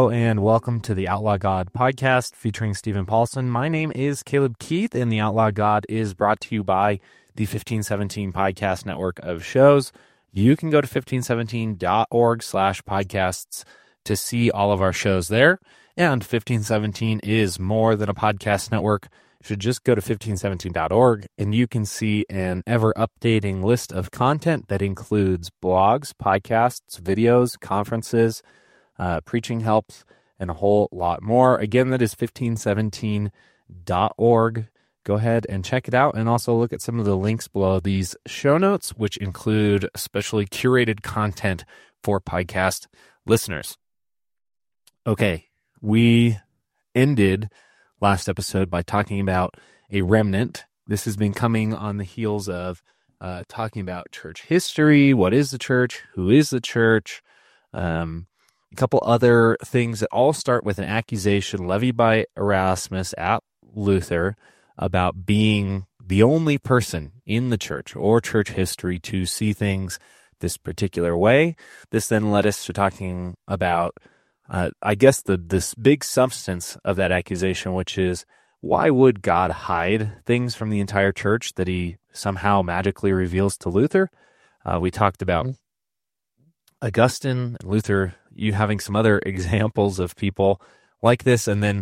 Hello and welcome to the Outlaw God podcast featuring Stephen Paulson. My name is Caleb Keith, and the Outlaw God is brought to you by the 1517 podcast network of shows. You can go to 1517.org/podcasts to see all of our shows there. And 1517 is more than a podcast network. You should just go to 1517.org and you can see an ever-updating list of content that includes blogs, podcasts, videos, conferences, preaching helps, and a whole lot more. Again, that is 1517.org. Go ahead and check it out, and also look at some of the links below these show notes, which include specially curated content for podcast listeners. Okay, we ended last episode by talking about a remnant. This has been coming on the heels of talking about church history. What is the church? Who is the church? A couple other things that all start with an accusation levied by Erasmus at Luther about being the only person in the church or church history to see things this particular way. This then led us to talking about, this big substance of that accusation, which is, why would God hide things from the entire church that he somehow magically reveals to Luther? We talked about Augustine and Luther, you having some other examples of people like this, and then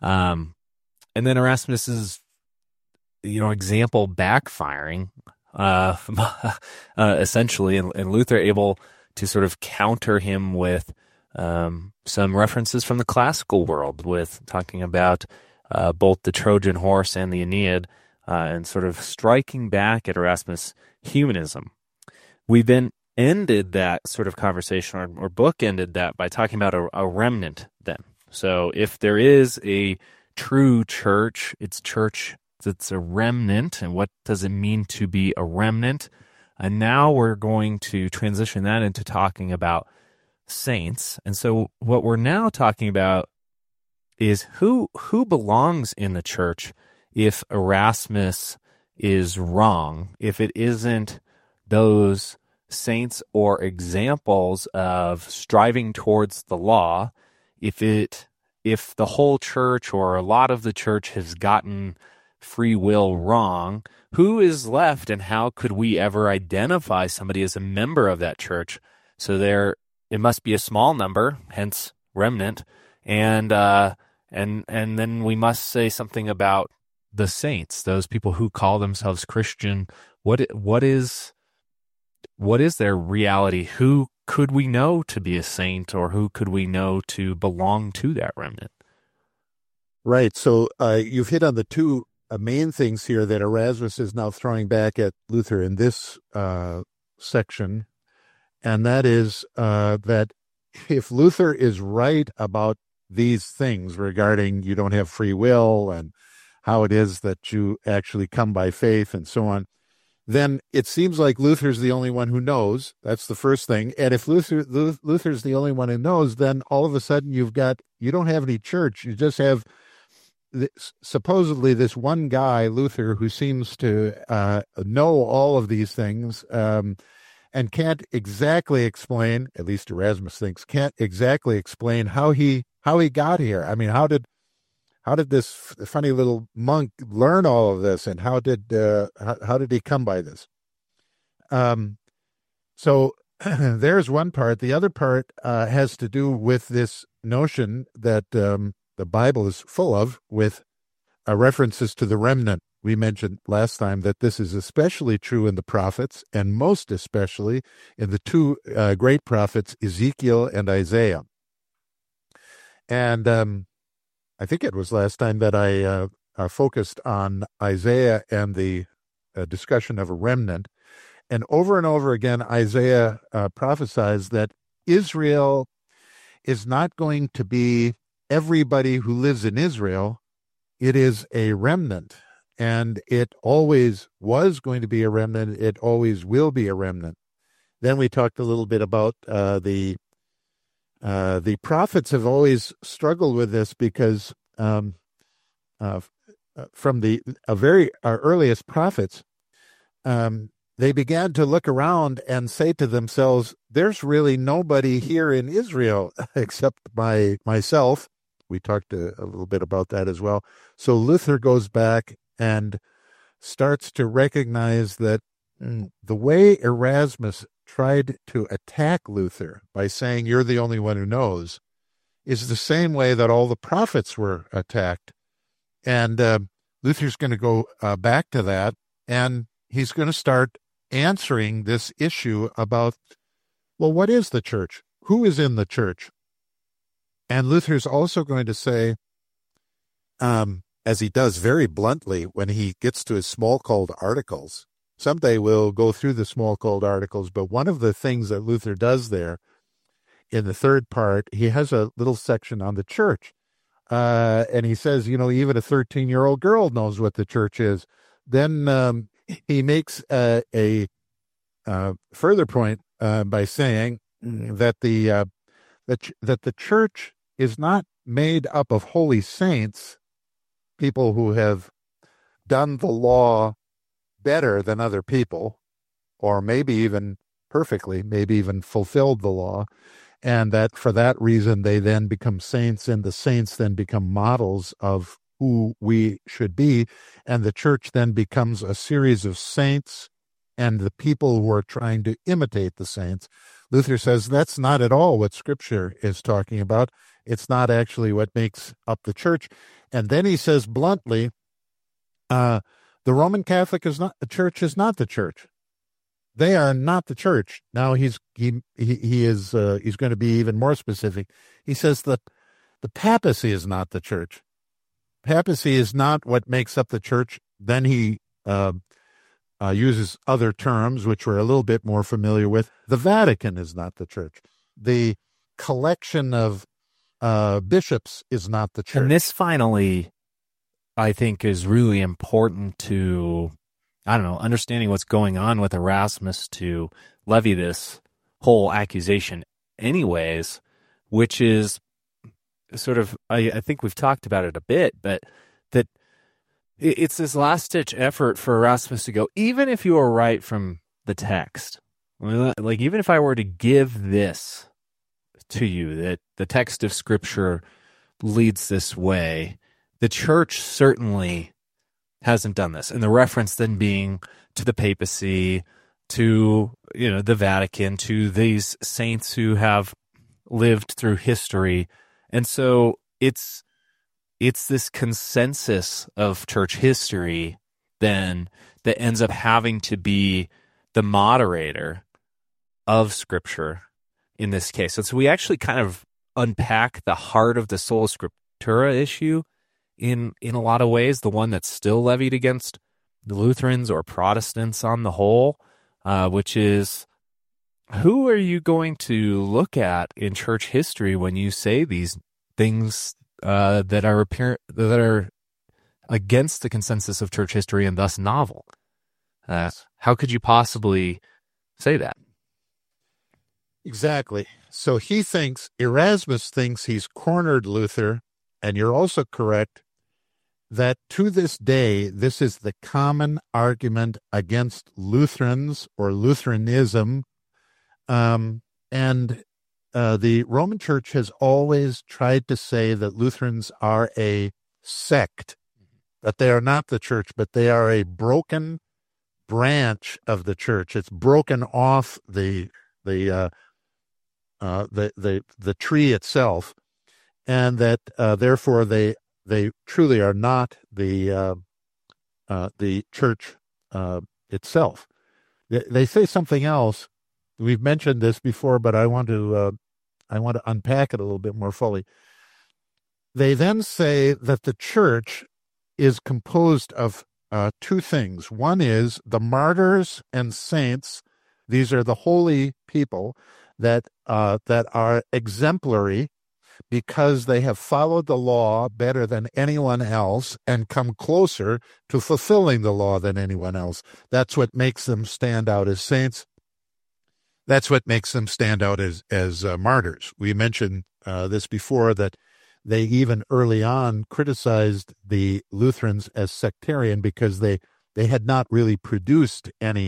Erasmus's example backfiring, essentially, and Luther able to sort of counter him with some references from the classical world, with talking about both the Trojan horse and the Aeneid, and sort of striking back at Erasmus' humanism. We then ended that sort of conversation, or book ended that, by talking about a remnant then. So if there is a true church, it's a remnant, and what does it mean to be a remnant? And now we're going to transition that into talking about saints. And so what we're now talking about is who belongs in the church if Erasmus is wrong, if it isn't those saints or examples of striving towards the law, if the whole church or a lot of the church has gotten free will wrong, who is left, and how could we ever identify somebody as a member of that church? So it must be a small number, hence remnant, and then we must say something about the saints, those people who call themselves Christian. What is their reality? Who could we know to be a saint, or who could we know to belong to that remnant? Right. So you've hit on the two main things here that Erasmus is now throwing back at Luther in this section, and that is that if Luther is right about these things regarding you don't have free will and how it is that you actually come by faith and so on, then it seems like Luther's the only one who knows. That's the first thing. And if Luther's the only one who knows, then all of a sudden you don't have any church. You just have supposedly this one guy, Luther, who seems to know all of these things and can't exactly explain, at least Erasmus thinks, can't exactly explain how he got here. I mean, how did this funny little monk learn all of this, and how did he come by this? So there's one part. The other part has to do with this notion that the Bible is full of, with references to the remnant. We mentioned last time that this is especially true in the prophets, and most especially in the two great prophets, Ezekiel and Isaiah. And I think it was last time that I focused on Isaiah and the discussion of a remnant. And over again, Isaiah prophesies that Israel is not going to be everybody who lives in Israel. It is a remnant, and it always was going to be a remnant. It always will be a remnant. Then we talked a little bit about the prophets have always struggled with this because from the very earliest prophets, they began to look around and say to themselves, there's really nobody here in Israel except myself. We talked a little bit about that as well. So Luther goes back and starts to recognize that the way Erasmus tried to attack Luther by saying, you're the only one who knows, is the same way that all the prophets were attacked. And Luther's going to go back to that, and he's going to start answering this issue about, well, what is the church? Who is in the church? And Luther's also going to say, as he does very bluntly when he gets to his Smalcald articles, someday we'll go through the Smalcald articles, but one of the things that Luther does there in the third part, he has a little section on the church. And he says, even a 13-year-old girl knows what the church is. Then he makes a further point by saying that the church is not made up of holy saints, people who have done the law better than other people, or maybe even perfectly, maybe even fulfilled the law, and that for that reason they then become saints, and the saints then become models of who we should be, and the church then becomes a series of saints and the people who are trying to imitate the saints. Luther says that's not at all what Scripture is talking about. It's not actually what makes up the church. And then he says bluntly, the Roman Catholic Church is not the church. They are not the church. Now he's going to be even more specific. He says that the papacy is not the church. Papacy is not what makes up the church. Then he uses other terms, which we're a little bit more familiar with. The Vatican is not the church. The collection of bishops is not the church. And this finally, I think, is really important to, understanding what's going on with Erasmus to levy this whole accusation anyways, which is sort of, I think we've talked about it a bit, but that it's this last-ditch effort for Erasmus to go, even if you are right from the text, like even if I were to give this to you, that the text of Scripture leads this way, the church certainly hasn't done this. And the reference then being to the papacy, to the Vatican, to these saints who have lived through history. And so it's this consensus of church history then that ends up having to be the moderator of Scripture in this case. And so we actually kind of unpack the heart of the sola scriptura issue in a lot of ways, the one that's still levied against the Lutherans or Protestants on the whole, which is, who are you going to look at in church history when you say these things that are against the consensus of church history and thus novel? How could you possibly say that? Exactly. So Erasmus thinks he's cornered Luther, and you're also correct that to this day, this is the common argument against Lutherans or Lutheranism. And the Roman Church has always tried to say that Lutherans are a sect, that they are not the church, but they are a broken branch of the church. It's broken off the tree itself, and that therefore they truly are not the church itself. They say something else. We've mentioned this before, but I want to unpack it a little bit more fully. They then say that the church is composed of two things. One is the martyrs and saints. These are the holy people that are exemplary because they have followed the law better than anyone else and come closer to fulfilling the law than anyone else. That's what makes them stand out as saints. That's what makes them stand out as martyrs. We mentioned this before, that they even early on criticized the Lutherans as sectarian because they had not really produced any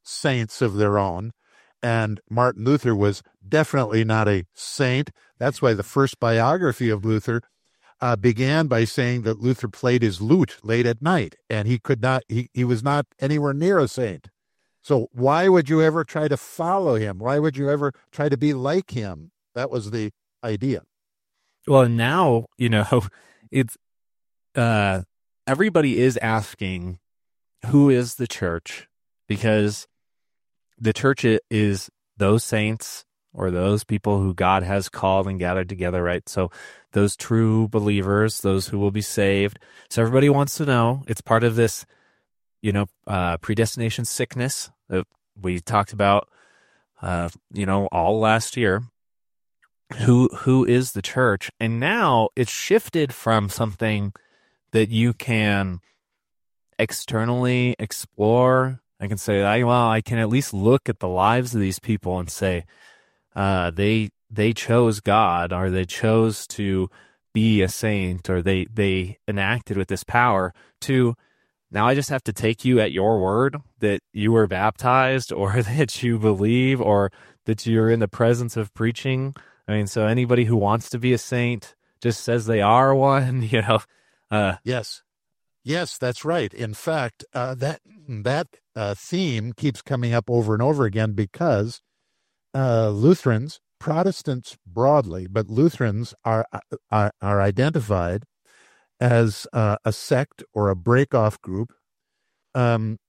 saints of their own. And Martin Luther was definitely not a saint. That's why the first biography of Luther began by saying that Luther played his lute late at night, and he was not anywhere near a saint. So why would you ever try to follow him? Why would you ever try to be like him? That was the idea. Well, now, it's everybody is asking, who is the church? Because the church is those saints or those people who God has called and gathered together, right? So those true believers, those who will be saved. So everybody wants to know. It's part of this, predestination sickness that we talked about, all last year. Who is the church? And now it's shifted from something that you can externally explore. I can say, I can at least look at the lives of these people and say, they chose God, or they chose to be a saint, or they enacted with this power, to now I just have to take you at your word that you were baptized, or that you believe, or that you're in the presence of preaching. I mean, so anybody who wants to be a saint just says they are one, Yes. Yes, that's right. In fact, that theme keeps coming up over and over again because Lutherans, Protestants broadly, but Lutherans are identified as a sect or a break-off group, and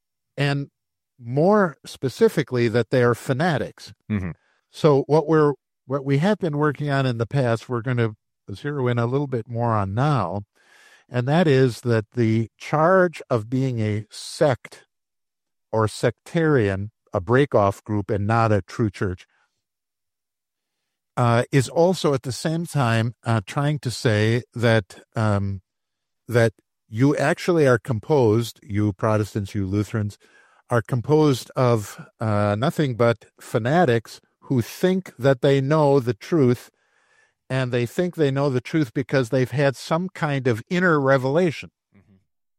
more specifically that they are fanatics. Mm-hmm. So what we have been working on in the past, we're going to zero in a little bit more on now, and that is that the charge of being a sect or sectarian, a break-off group and not a true church, is also at the same time trying to say that that you actually are composed, you Protestants, you Lutherans, are composed of nothing but fanatics who think that they know the truth, and they think they know the truth because they've had some kind of inner revelation. Mm-hmm.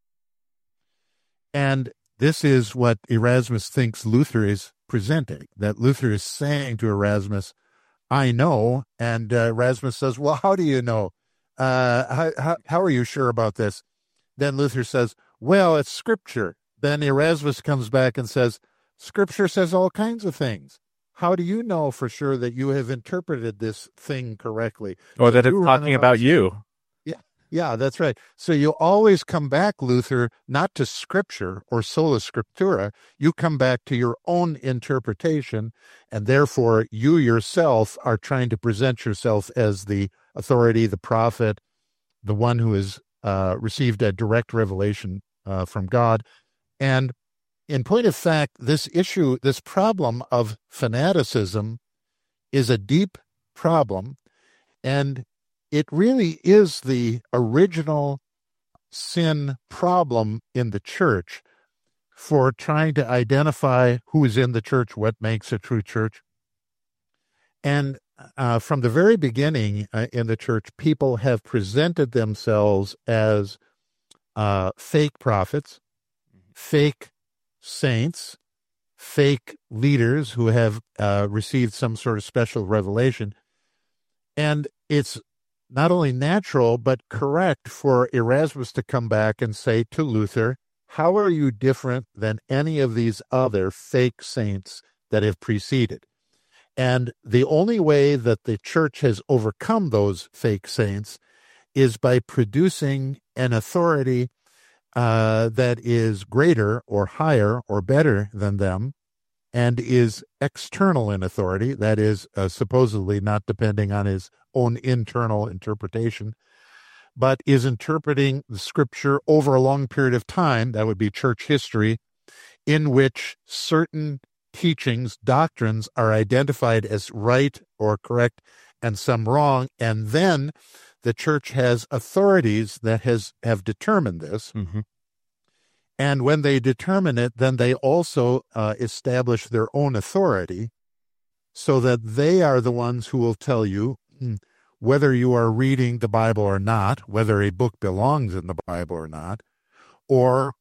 And this is what Erasmus thinks Luther is presenting, that Luther is saying to Erasmus, I know. And Erasmus says, well, how do you know? How are you sure about this? Then Luther says, well, it's Scripture. Then Erasmus comes back and says, Scripture says all kinds of things. How do you know for sure that you have interpreted this thing correctly? Or that it's talking about you. Yeah, that's right. So you always come back, Luther, not to Scripture or sola scriptura. You come back to your own interpretation, and therefore you yourself are trying to present yourself as the authority, the prophet, the one who has received a direct revelation from God. And in point of fact, this issue, this problem of fanaticism is a deep problem, and it really is the original sin problem in the church for trying to identify who is in the church, what makes a true church. And from the very beginning in the church, people have presented themselves as fake prophets, fake saints, fake leaders who have received some sort of special revelation. And it's not only natural, but correct for Erasmus to come back and say to Luther, how are you different than any of these other fake saints that have preceded? And the only way that the church has overcome those fake saints is by producing an authority that is greater or higher or better than them, and is external in authority, that is supposedly not depending on his own internal interpretation, but is interpreting the Scripture over a long period of time, that would be church history, in which certain teachings, doctrines are identified as right or correct and some wrong, and then the church has authorities that have determined this. Mm-hmm. And when they determine it, then they also establish their own authority so that they are the ones who will tell you whether you are reading the Bible or not, whether a book belongs in the Bible or not, or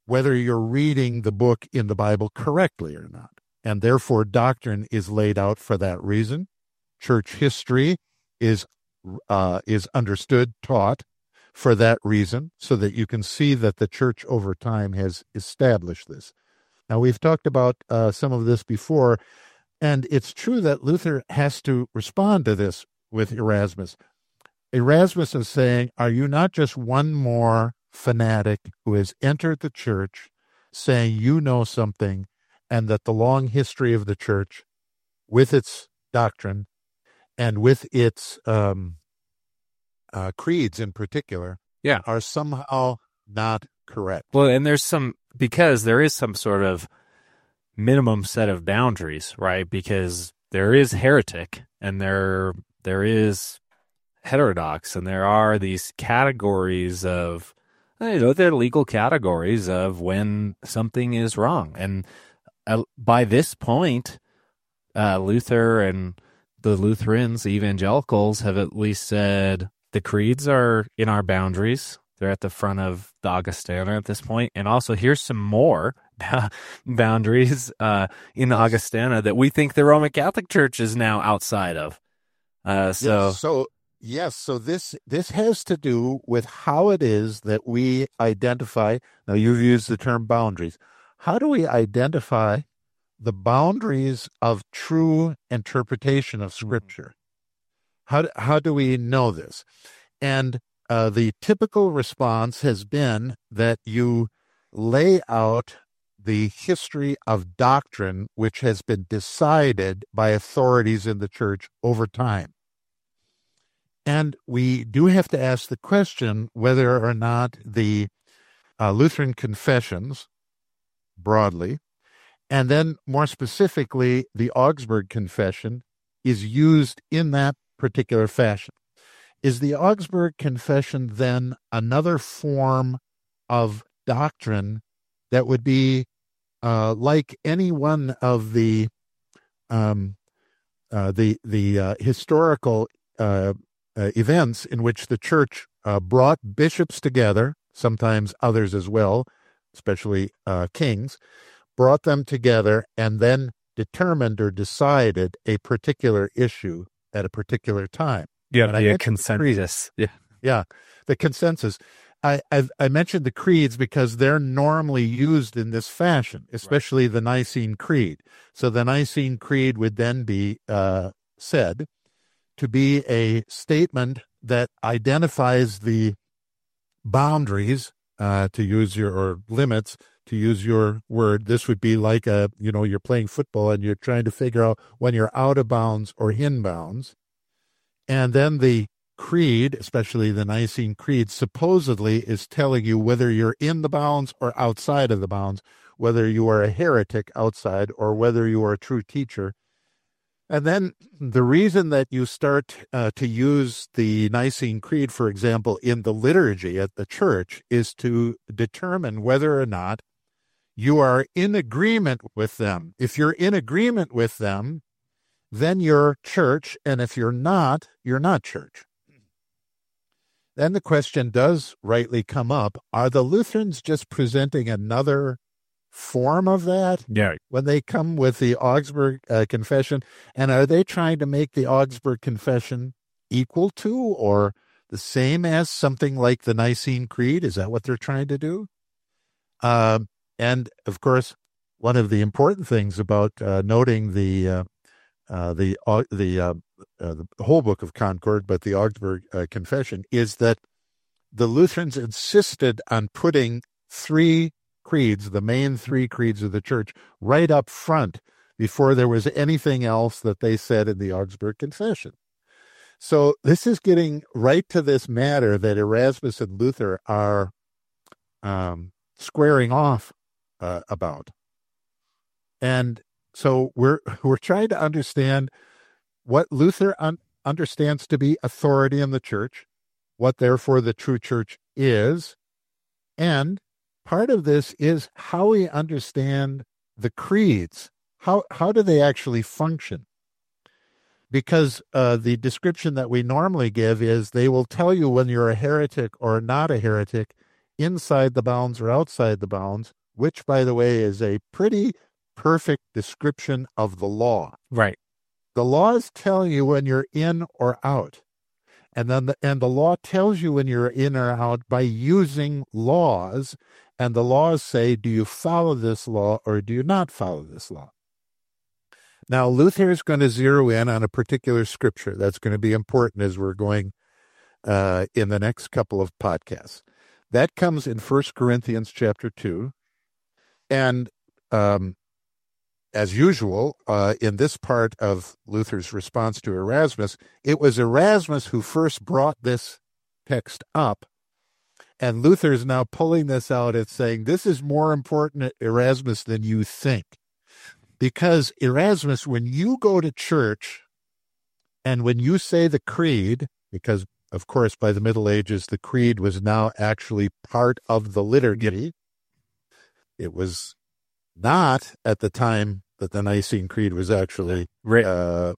whether you're reading the book in the Bible correctly or not. And therefore, doctrine is laid out for that reason. Church history is understood, taught for that reason, so that you can see that the church over time has established this. Now, we've talked about some of this before, and it's true that Luther has to respond to this with Erasmus. Erasmus is saying, are you not just one more fanatic who has entered the church saying you know something, and that the long history of the church with its doctrine and with its creeds in particular are somehow not correct? Well, and because there is some sort of minimum set of boundaries, right? Because there is heretic and there is heterodox, and there are these categories of, they're legal categories of when something is wrong. And by this point, Luther and the Lutherans, the evangelicals, have at least said the creeds are in our boundaries. They're at the front of the Augustana at this point. And also, here's some more boundaries in the Augustana that we think the Roman Catholic Church is now outside of. So this has to do with how it is that we identify. Now, you've used the term boundaries. How do we identify the boundaries of true interpretation of Scripture? How do we know this? And the typical response has been that you lay out the history of doctrine which has been decided by authorities in the church over time. And we do have to ask the question whether or not the Lutheran confessions, broadly, and then more specifically, the Augsburg Confession, is used in that particular fashion. Is the Augsburg Confession then another form of doctrine that would be like any one of the historical events in which the church brought bishops together, sometimes others as well, especially kings, brought them together and then determined or decided a particular issue at a particular time? The consensus. Yeah, the consensus. I mentioned the creeds because they're normally used in this fashion, especially the Nicene Creed. So the Nicene Creed would then be said to be a statement that identifies the boundaries, to use or limits, to use your word. This would be like you're playing football and you're trying to figure out when you're out of bounds or in bounds. And then the creed, especially the Nicene Creed, supposedly is telling you whether you're in the bounds or outside of the bounds, whether you are a heretic outside or whether you are a true teacher. And then the reason that you start to use the Nicene Creed, for example, in the liturgy at the church is to determine whether or not you are in agreement with them. If you're in agreement with them, then you're church, and if you're not church. Then the question does rightly come up, are the Lutherans just presenting another form of that when they come with the Augsburg Confession? And are they trying to make the Augsburg Confession equal to or the same as something like the Nicene Creed? Is that what they're trying to do? And of course, one of the important things about noting the whole Book of Concord, but the Augsburg Confession, is that the Lutherans insisted on putting three creeds, the main three creeds of the church, right up front before there was anything else that they said in the Augsburg Confession. So this is getting right to this matter that Erasmus and Luther are squaring off about. And so we're trying to understand what Luther understands to be authority in the church, what therefore the true church is, and part of this is how we understand the creeds. How do they actually function? Because the description that we normally give is they will tell you when you're a heretic or not a heretic inside the bounds or outside the bounds, which, by the way, is a pretty perfect description of the law. Right. The laws tell you when you're in or out. And the law tells you when you're in or out by using laws. And the laws say, do you follow this law or do you not follow this law? Now, Luther is going to zero in on a particular scripture. That's going to be important as we're going in the next couple of podcasts. That comes in 1 Corinthians chapter 2. And as usual, in this part of Luther's response to Erasmus, it was Erasmus who first brought this text up. And Luther is now pulling this out and saying, this is more important, Erasmus, than you think. Because Erasmus, when you go to church and when you say the creed, because, of course, by the Middle Ages, the creed was now actually part of the liturgy. It was not at the time that the Nicene Creed was actually written.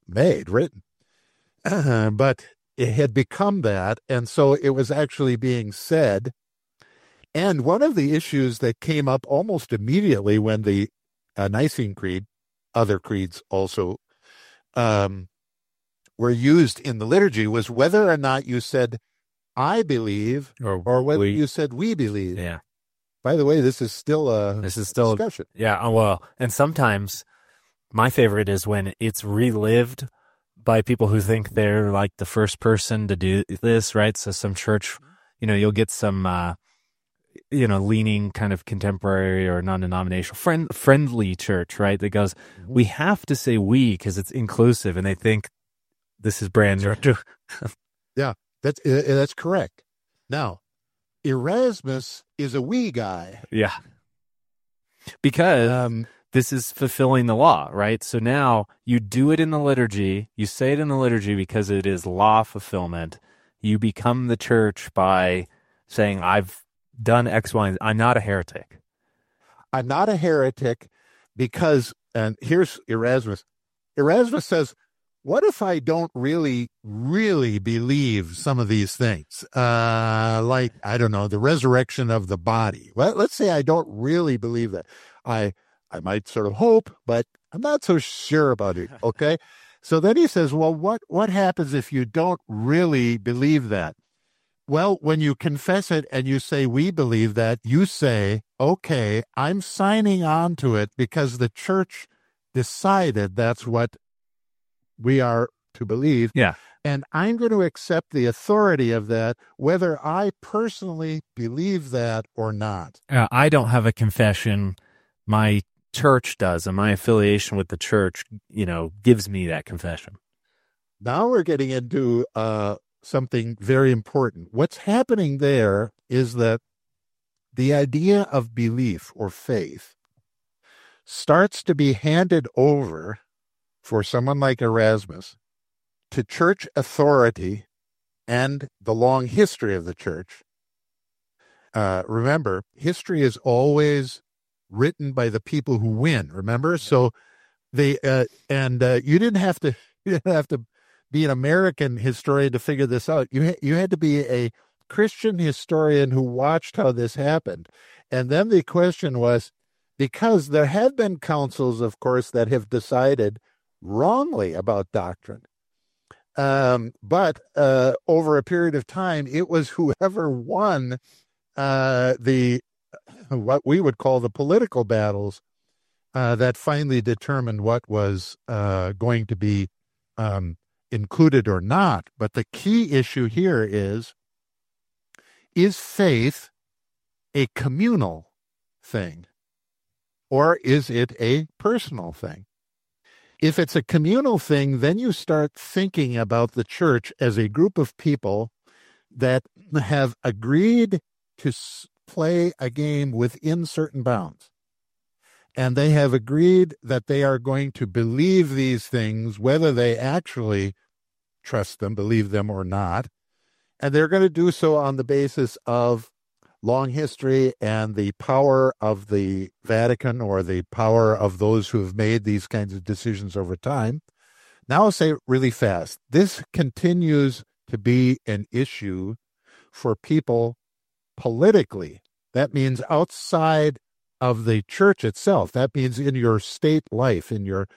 But it had become that, and so it was actually being said. And one of the issues that came up almost immediately when the Nicene Creed, other creeds also, were used in the liturgy was whether or not you said, I believe, or whether you said, we believe. Yeah. By the way, this is still a discussion. Yeah, well, and sometimes my favorite is when it's relived by people who think they're like the first person to do this, right? So some church, you'll get some, leaning kind of contemporary or non-denominational friendly church, right? That goes, we have to say we because it's inclusive, and they think this is brand new. Yeah, that's correct. Now, Erasmus is a we guy. Yeah. Because this is fulfilling the law, right? So now you do it in the liturgy. You say it in the liturgy because it is law fulfillment. You become the church by saying, I've done X, Y, and I'm not a heretic. I'm not a heretic because, and here's Erasmus. Erasmus says, what if I don't really, really believe some of these things? Like, I don't know, the resurrection of the body. Well, let's say I don't really believe that. I might sort of hope, but I'm not so sure about it, okay? So then he says, well, what happens if you don't really believe that? Well, when you confess it and you say, we believe that, you say, okay, I'm signing on to it because the church decided that's what we are to believe. Yeah. And I'm going to accept the authority of that, whether I personally believe that or not. I don't have a confession. My church does, and my affiliation with the church, gives me that confession. Now we're getting into something very important. What's happening there is that the idea of belief or faith starts to be handed over for someone like Erasmus to church authority and the long history of the church. Remember, history is always written by the people who win. Remember, so you didn't have to be an American historian to figure this out. You had to be a Christian historian who watched how this happened, and then the question was, because there have been councils, of course, that have decided wrongly about doctrine. But over a period of time, it was whoever won what we would call the political battles that finally determined what was going to be included or not. But the key issue here is faith a communal thing, or is it a personal thing? If it's a communal thing, then you start thinking about the church as a group of people that have agreed to play a game within certain bounds. And they have agreed that they are going to believe these things, whether they actually trust them, believe them or not. And they're going to do so on the basis of long history and the power of the Vatican or the power of those who have made these kinds of decisions over time. Now I'll say it really fast. This continues to be an issue for people politically That means outside of the church itself. That means in your state life,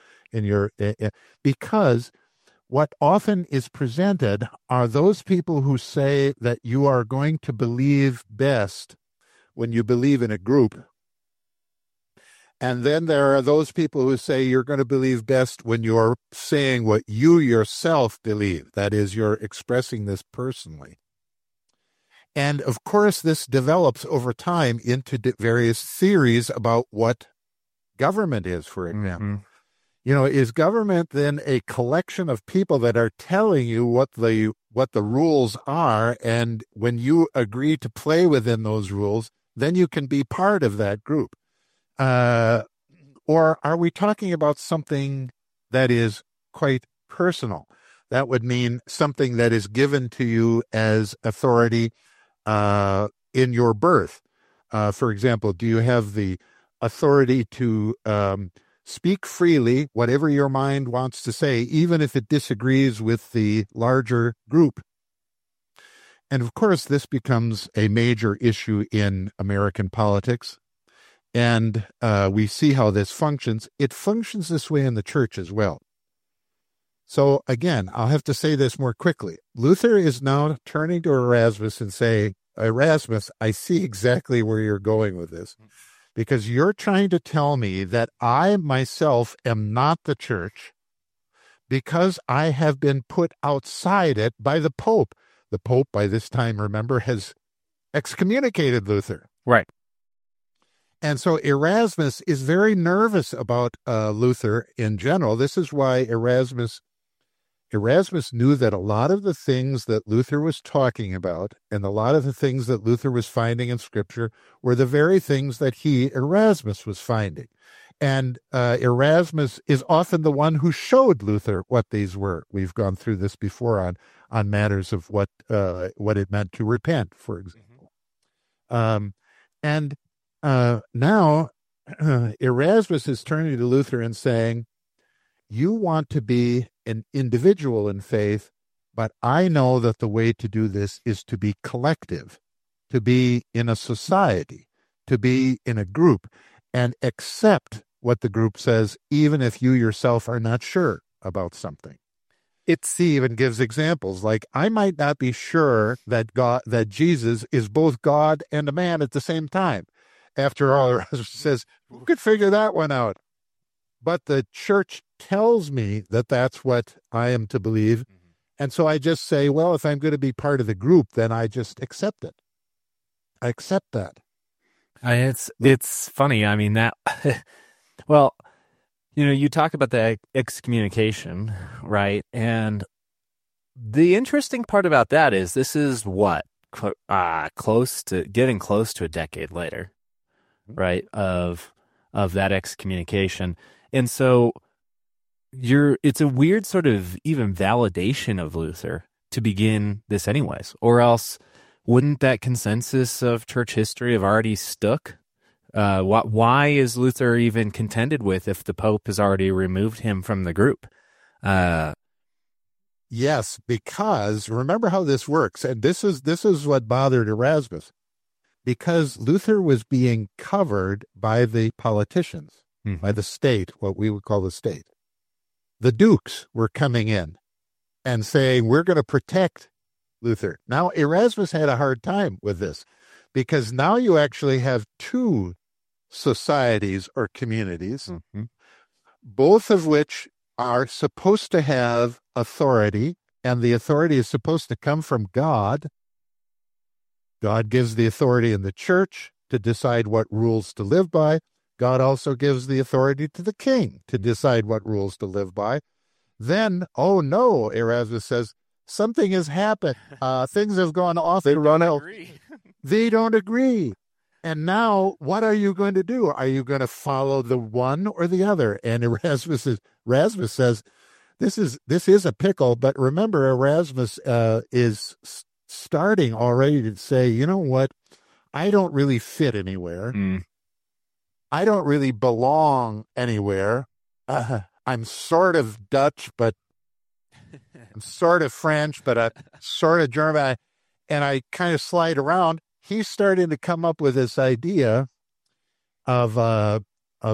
because what often is presented are those people who say that you are going to believe best when you believe in a group. And then there are those people who say you're going to believe best when you're saying what you yourself believe. That is, you're expressing this personally. And of course, this develops over time into various theories about what government is, for example. Mm-hmm. You know, is government then a collection of people that are telling you what the rules are, and when you agree to play within those rules, then you can be part of that group? Or are we talking about something that is quite personal? That would mean something that is given to you as authority in your birth. For example, do you have the authority to speak freely, whatever your mind wants to say, even if it disagrees with the larger group? And of course, this becomes a major issue in American politics. And we see how this functions. It functions this way in the church as well. So again, I'll have to say this more quickly. Luther is now turning to Erasmus and saying, Erasmus, I see exactly where you're going with this, because you're trying to tell me that I myself am not the church because I have been put outside it by the Pope. The Pope, by this time, remember, has excommunicated Luther. Right. And so Erasmus is very nervous about Luther in general. This is why Erasmus knew that a lot of the things that Luther was talking about and a lot of the things that Luther was finding in Scripture were the very things that Erasmus, was finding. And Erasmus is often the one who showed Luther what these were. We've gone through this before on matters of what it meant to repent, for example. Now Erasmus is turning to Luther and saying, you want to be an individual in faith, but I know that the way to do this is to be collective, to be in a society, to be in a group, and accept what the group says, even if you yourself are not sure about something. He even gives examples like, I might not be sure that Jesus is both God and a man at the same time. After all, Erasmus says, who could figure that one out? But the church tells me that that's what I am to believe. Mm-hmm. And so I just say, well, if I'm going to be part of the group, then I just accept it. I accept that. It's funny. I mean, that, well, you know, you talk about the excommunication, right? And the interesting part about that is this is what, getting close to a decade later, right, of that excommunication. And so it's a weird sort of even validation of Luther to begin this anyways, or else wouldn't that consensus of church history have already stuck? Why is Luther even contended with if the Pope has already removed him from the group? Yes, because remember how this works, and this is what bothered Erasmus, because Luther was being covered by the politicians, by the state, what we would call the state. The dukes were coming in and saying, we're going to protect Luther. Now, Erasmus had a hard time with this, because now you actually have two societies or communities, both of which are supposed to have authority, and the authority is supposed to come from God. God gives the authority in the church to decide what rules to live by. God also gives the authority to the king to decide what rules to live by. Then, oh no, Erasmus says, something has happened. Things have gone off the rails. They don't agree. And now, what are you going to do? Are you going to follow the one or the other? And Erasmus says, this is a pickle. But remember, Erasmus is starting already to say, you know what? I don't really fit anywhere. I don't really belong anywhere. I'm sort of Dutch, but I'm sort of French, but I'm sort of German. And I kind of slide around. he's starting to come up with this idea of a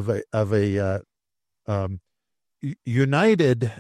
united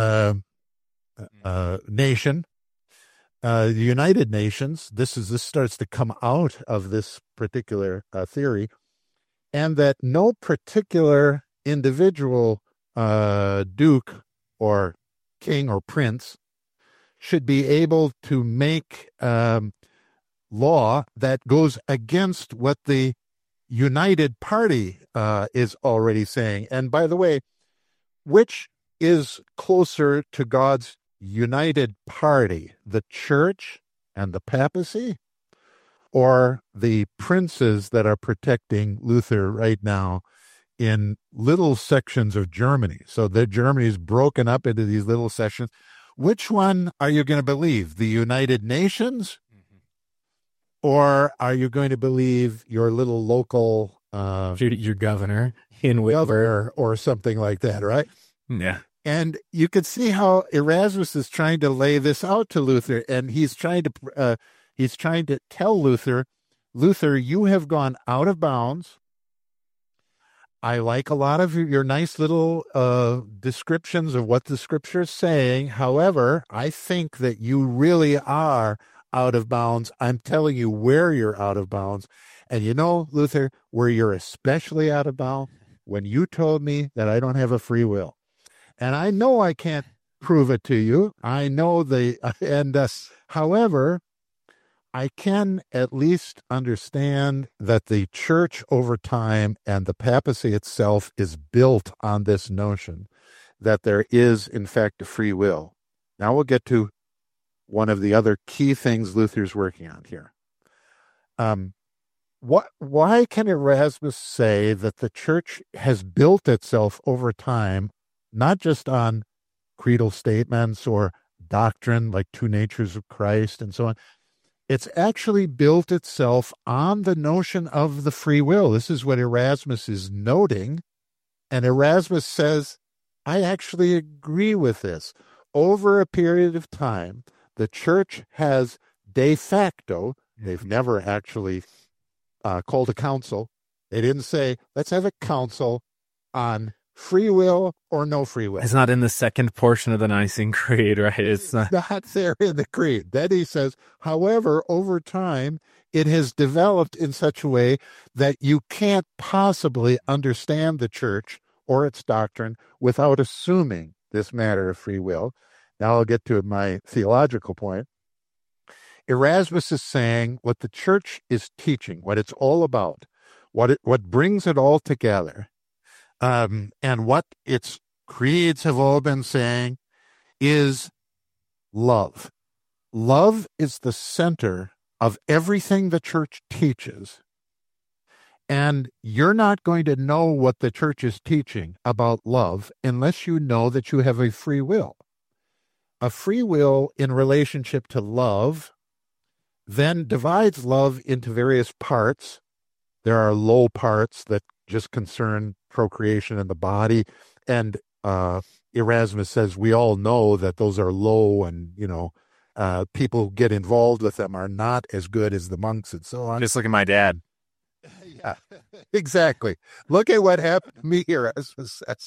nation, the United Nations. This starts to come out of this particular theory, and that no particular individual duke or king or prince should be able to make law that goes against what the United Party is already saying. And by the way, which is closer to God's United Party, the church and the papacy, or the princes that are protecting Luther right now in little sections of Germany? So that Germany is broken up into these little sections. Which one are you going to believe? The United Nations? Or are you going to believe your little local your governor in governor or something like that, right? Yeah. And you could see how Erasmus is trying to lay this out to Luther, and he's trying to tell Luther, you have gone out of bounds. I like a lot of your nice little descriptions of what the scripture is saying. However, I think that you really are out of bounds. I'm telling you where you're out of bounds. And you know, Luther, where you're especially out of bounds, when you told me that I don't have a free will. And I know I can't prove it to you. I know however, I can at least understand that the church over time and the papacy itself is built on this notion that there is, in fact, a free will. Now we'll get to one of the other key things Luther's working on here. Why can Erasmus say that the church has built itself over time, not just on creedal statements or doctrine like two natures of Christ and so on? It's actually built itself on the notion of the free will. This is what Erasmus is noting. And Erasmus says, I actually agree with this. Over a period of time, the church has de facto, they've never actually called a council. They didn't say, let's have a council on free will or no free will. It's not in the second portion of the Nicene Creed, right? It's not there in the creed. Then he says, however, over time, it has developed in such a way that you can't possibly understand the church or its doctrine without assuming this matter of free will. Now I'll get to my theological point. Erasmus is saying what the church is teaching, what it's all about, what brings it all together, and what its creeds have all been saying is love. Love is the center of everything the church teaches. And you're not going to know what the church is teaching about love unless you know that you have a free will. A free will in relationship to love then divides love into various parts. There are low parts that just concern procreation in the body. And Erasmus says we all know that those are low, and, people who get involved with them are not as good as the monks and so on. Just look at my dad. Yeah, exactly. Look at what happened to me, Erasmus says.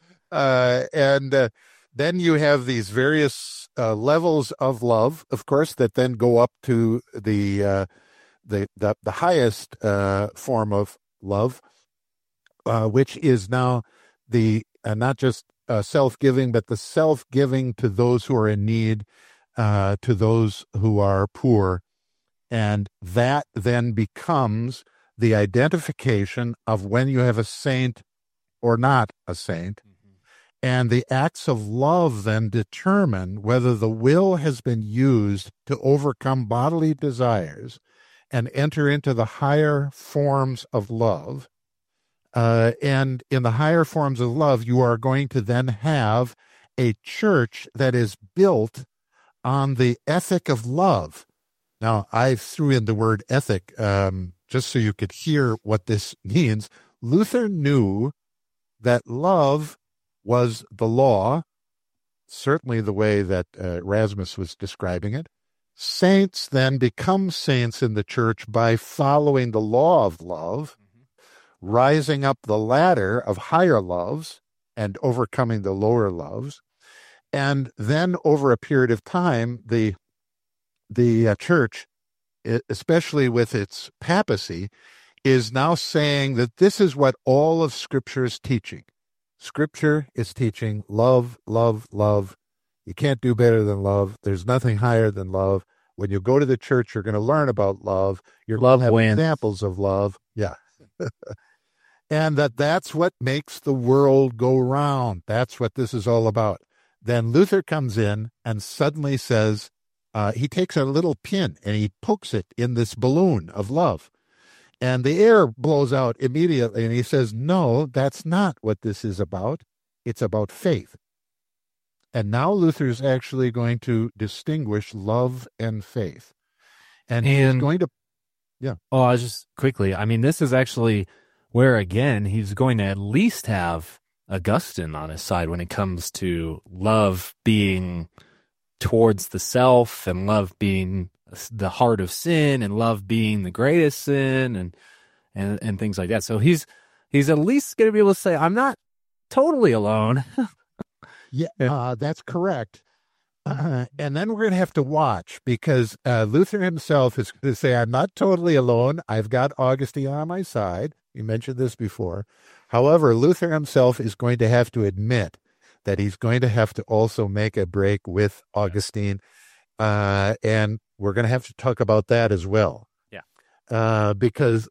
Then you have these various levels of love, of course, that then go up to the highest form of love, which is now the not just self-giving, but the self-giving to those who are in need, to those who are poor, and that then becomes the identification of when you have a saint or not a saint. And the acts of love then determine whether the will has been used to overcome bodily desires and enter into the higher forms of love. And in the higher forms of love, you are going to then have a church that is built on the ethic of love. Now, I threw in the word ethic just so you could hear what this means. Luther knew that love was the law, certainly the way that Erasmus was describing it, Saints then become saints in the church by following the law of love, rising up the ladder of higher loves and overcoming the lower loves. And then over a period of time, the church, especially with its papacy, is now saying that this is what all of Scripture is teaching. Scripture is teaching love, love, love. You can't do better than love. There's nothing higher than love. When you go to the church, you're going to learn about love. You're going to have examples of love. Yeah. And that's what makes the world go round. That's what this is all about. Then Luther comes in and suddenly says, he takes a little pin and he pokes it in this balloon of love. And the air blows out immediately. And he says, no, that's not what this is about. It's about faith. And now Luther's actually going to distinguish love and faith. And he's going to, yeah. Oh, I was just quickly, I mean, this is actually where, again, he's going to at least have Augustine on his side when it comes to love being towards the self and love being the heart of sin and love being the greatest sin and things like that. So he's at least going to be able to say, I'm not totally alone. Yeah, that's correct. And then we're going to have to watch because Luther himself is going to say, I'm not totally alone. I've got Augustine on my side. You mentioned this before. However, Luther himself is going to have to admit that he's going to have to also make a break with Augustine. And we're going to have to talk about that as well. Yeah. Because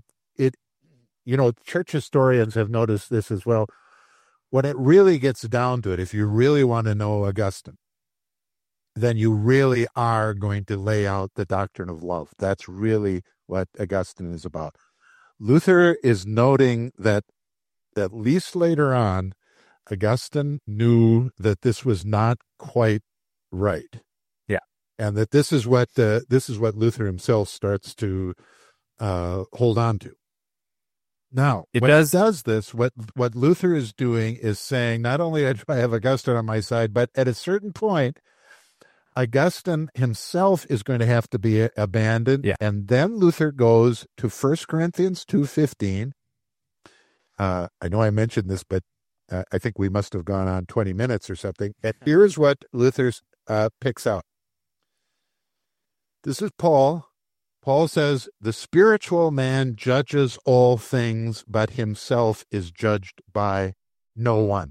church historians have noticed this as well. When it really gets down to it, if you really want to know Augustine, then you really are going to lay out the doctrine of love. That's really what Augustine is about. Luther is noting that at least later on, Augustine knew that this was not quite right. Yeah. And that this is what Luther himself starts to hold on to. Now, when it does this, what Luther is doing is saying, not only do I have Augustine on my side, but at a certain point, Augustine himself is going to have to be abandoned. Yeah. And then Luther goes to 1 Corinthians 2:15. I know I mentioned this, but I think we must have gone on 20 minutes or something. And here's what Luther picks out. This is Paul. Paul says, the spiritual man judges all things, but himself is judged by no one.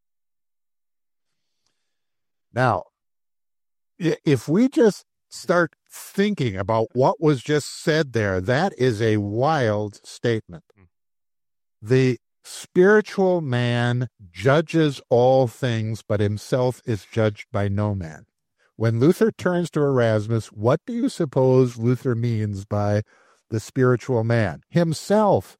Now, if we just start thinking about what was just said there, that is a wild statement. The spiritual man judges all things, but himself is judged by no man. When Luther turns to Erasmus, what do you suppose Luther means by the spiritual man? Himself.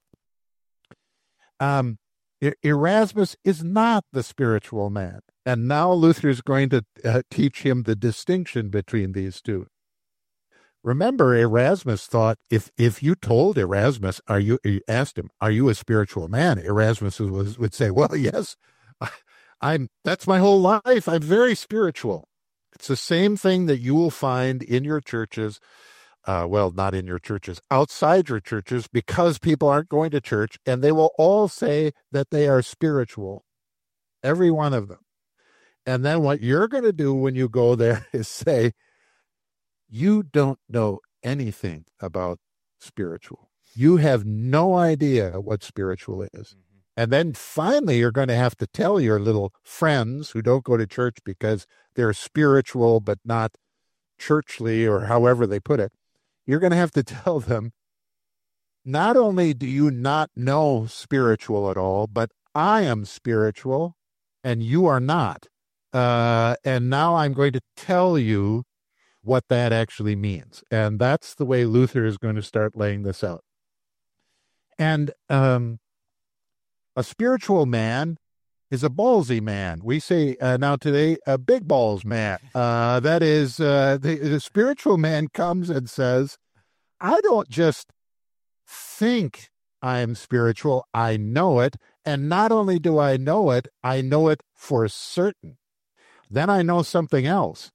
Erasmus is not the spiritual man. And now Luther is going to teach him the distinction between these two. Remember, Erasmus thought if you told Erasmus, you asked him, are you a spiritual man? Erasmus would say, well, yes, that's my whole life. I'm very spiritual. It's the same thing that you will find in your churches. Not in your churches, outside your churches, because people aren't going to church, and they will all say that they are spiritual. Every one of them. And then what you're going to do when you go there is say, you don't know anything about spiritual. You have no idea what spiritual is. Mm-hmm. And then finally, you're going to have to tell your little friends who don't go to church because they're spiritual but not churchly, or however they put it. You're going to have to tell them, not only do you not know spiritual at all, but I am spiritual and you are not. And now I'm going to tell you what that actually means. And that's the way Luther is going to start laying this out. And a spiritual man is a ballsy man. We say now today, a big balls man. That is, the spiritual man comes and says, I don't just think I'm spiritual, I know it. And not only do I know it for certain. Then I know something else.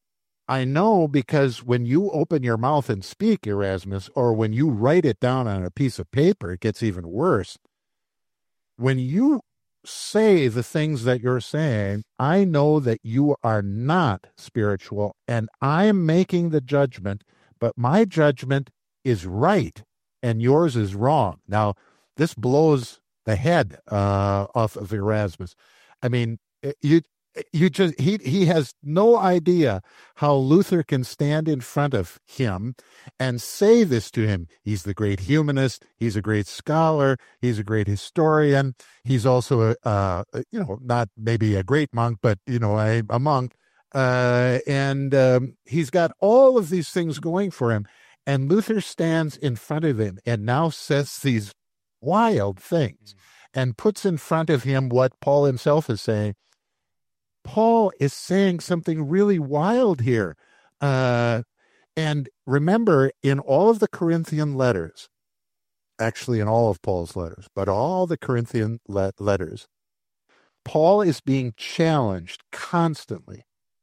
I know because when you open your mouth and speak, Erasmus, or when you write it down on a piece of paper, it gets even worse. When you say the things that you're saying, I know that you are not spiritual, and I'm making the judgment, but my judgment is right and yours is wrong. Now, this blows the head off of Erasmus. I mean, he has no idea how Luther can stand in front of him and say this to him. He's the great humanist. He's a great scholar. He's a great historian. He's also not maybe a great monk, but a monk. And he's got all of these things going for him. And Luther stands in front of him and now says these wild things and puts in front of him what Paul himself is saying. Paul is saying something really wild here. And remember, in all of the Corinthian letters, actually in all of Paul's letters, but all the Corinthian letters, Paul is being challenged constantly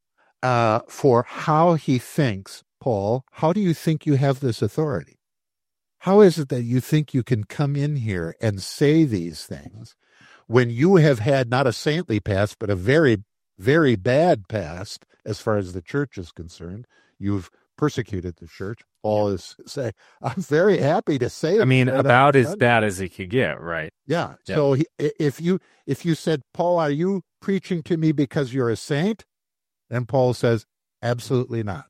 for how he thinks. Paul, how do you think you have this authority? How is it that you think you can come in here and say these things when you have had not a saintly past, but a very, very bad past as far as the church is concerned? You've persecuted the church. Paul is saying, I'm very happy to say I mean, about as bad as it could get, right? Yeah. Yep. So if you said, Paul, are you preaching to me because you're a saint? Then Paul says, absolutely not.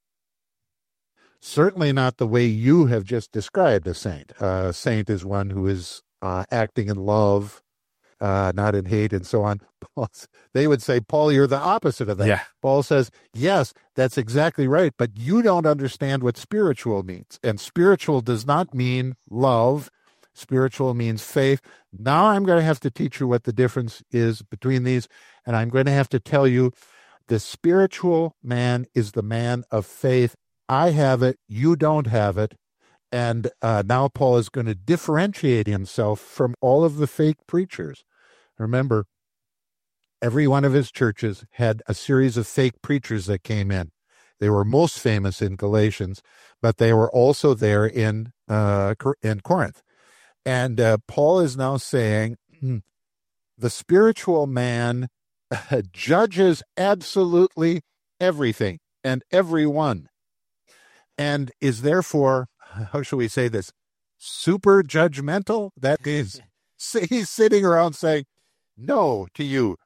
Certainly not the way you have just described a saint. A saint is one who is acting in love, not in hate, and so on. They would say, Paul, you're the opposite of that. Yeah. Paul says, yes, that's exactly right, but you don't understand what spiritual means. And spiritual does not mean love. Spiritual means faith. Now I'm going to have to teach you what the difference is between these, and I'm going to have to tell you the spiritual man is the man of faith. I have it, you don't have it. And now Paul is going to differentiate himself from all of the fake preachers. Remember, every one of his churches had a series of fake preachers that came in. They were most famous in Galatians, but they were also there in Corinth. And Paul is now saying the spiritual man judges absolutely everything and everyone, and is therefore, how shall we say this, super judgmental. That is, he's sitting around saying, no to you,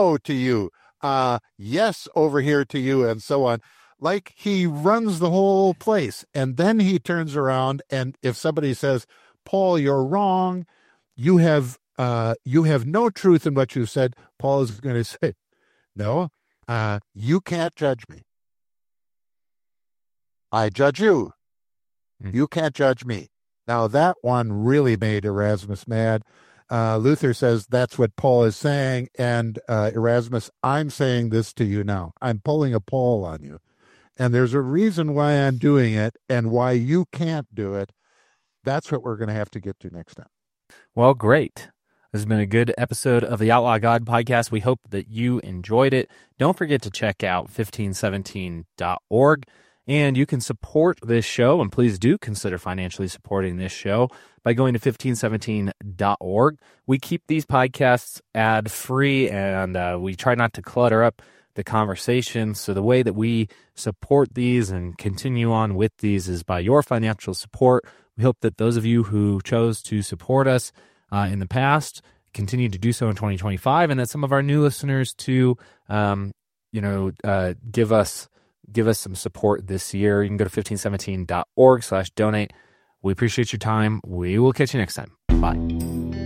yes over here to you, and so on. Like he runs the whole place. And then he turns around, and if somebody says, Paul, you're wrong, you have no truth in what you said, Paul is going to say, no, you can't judge me. I judge you. You can't judge me. Now, that one really made Erasmus mad. Luther says that's what Paul is saying, and Erasmus, I'm saying this to you now. I'm pulling a Paul on you. And there's a reason why I'm doing it and why you can't do it. That's what we're going to have to get to next time. Well, great. This has been a good episode of the Outlaw God podcast. We hope that you enjoyed it. Don't forget to check out 1517.org. And you can support this show, and please do consider financially supporting this show by going to 1517.org. We keep these podcasts ad-free, and we try not to clutter up the conversation. So the way that we support these and continue on with these is by your financial support. We hope that those of you who chose to support us in the past continue to do so in 2025, and that some of our new listeners to give us some support this year. You can go to 1517.org/donate. We appreciate your time. We will catch you next time. Bye.